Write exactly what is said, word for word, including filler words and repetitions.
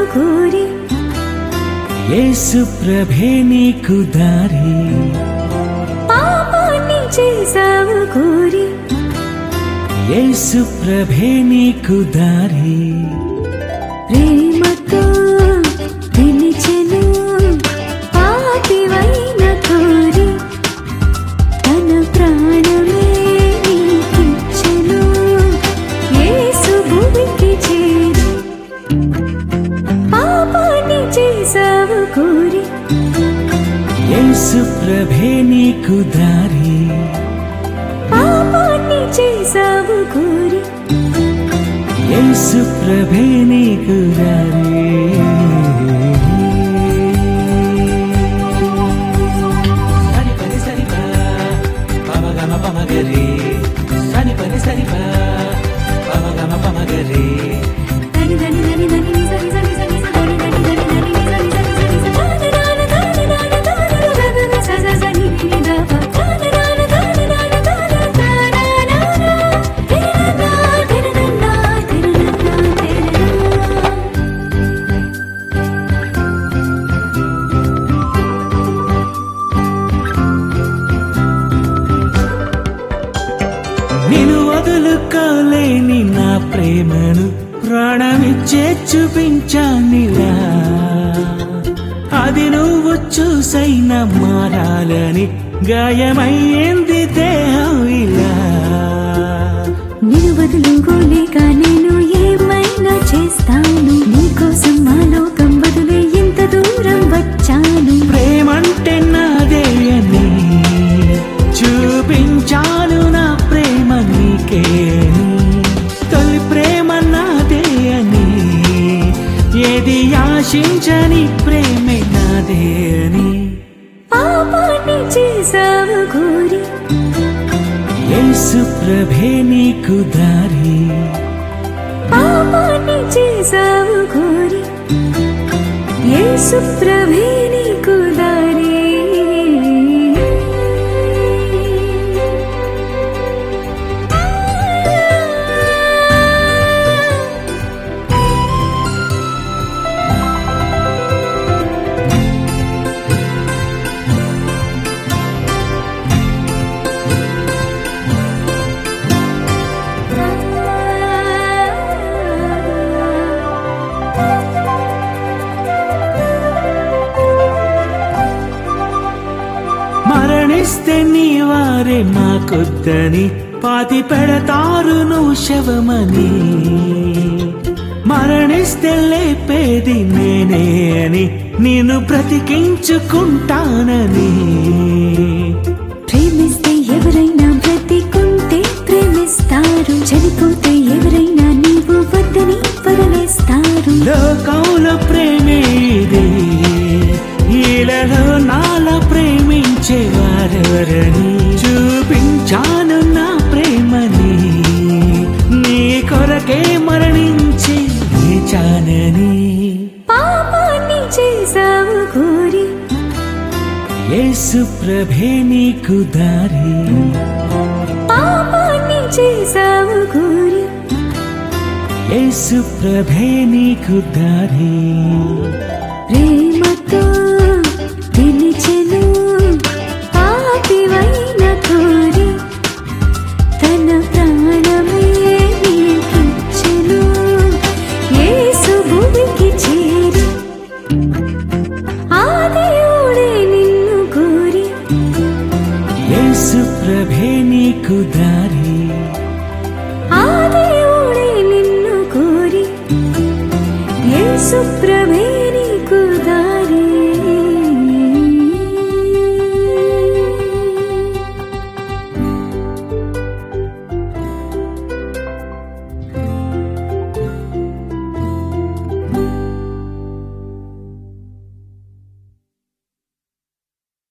కోరి యేసు ప్రభే నీకు దారి పాపాన్ని చేసావు కోరి యేసు ప్రభే నీకు దారి ప్రేమతో పిలిచెను పాపివైన కోరి తన ప్రాణమే నీకిచ్చెను యేసు భూమికి చేరి పాపాన్ని చేసావు కోరి యేసు ప్రభే నీకు దారి పాపాన్ని చేసావు కోరి యేసు ప్రభే నీకు దారి సని పని సని పా పమగమ పమగరి సని పని సని పా పమగమ పమగరి దని దని దని దని ని సని సని సని సని దని దని దని ని సని సని సని సని దాన దాన దాన దాన దాన దాన స స స ని ని ద ప దాన దాన దాన దాన దాన దాన నా తెర నా తెర నా తెర నా తెర నా నిన్ను వదులుకోలేని నా ప్రేమను ప్రాణమిచ్చే చూపించానిలా అది నువ్వు చూసైనా మారాలని గాయమయ్యింది దేహం ఇలా నిన్ను వదులుకోలేక నేను ఏమైనా చేస్తాను నీకోసం మా లోకం వదిలే ఇంత దూరం వచ్చాను ప్రేమంటే నాదే అని చూపించాను నా ప్రేమ నీకే అని. తొలి ప్రేమ నాదే అని ఏది ఆశించని ప్రేమే నాదే అని పాపాన్ని చేసావు కోరి యేసు ప్రభే నీకు దారి పాపాన్ని చేసావు కోరి యేసు ప్రభే నీకు దారి మరణిస్తే నీ వారే మాకొద్దని పాతి పెడతారు నువ్వు శవమని మరణిస్తే లేపేది నేనే అని నిన్ను బ్రతికించుకుంటానని ప్రేమిస్తే ఎవరైనా బ్రతికుంటే ప్రేమిస్తారు చనిపోతే ఎవరైనా నీవు వద్దని వదిలేస్తారు లోకంలో ప్రేమే ఇది ఈలలో నాలా ప్రేమించేవారెవరని చూపించాను నా ప్రేమని నీ కొరకే మరణించి లేచానని పాపాన్ని చేసావు కోరి యేసు ప్రభే నీకు దారి పాపాన్ని చేసావు కోరి యేసు ప్రభే నీకు దారి ప్రేమతో పిలిచెను పాపివైన కోరి తన ప్రాణమే నీకిచ్చెను యేసు భూమికి చేరి ఆదియోడే నిన్ను కోరి యేసు ప్రభే నీకు దారి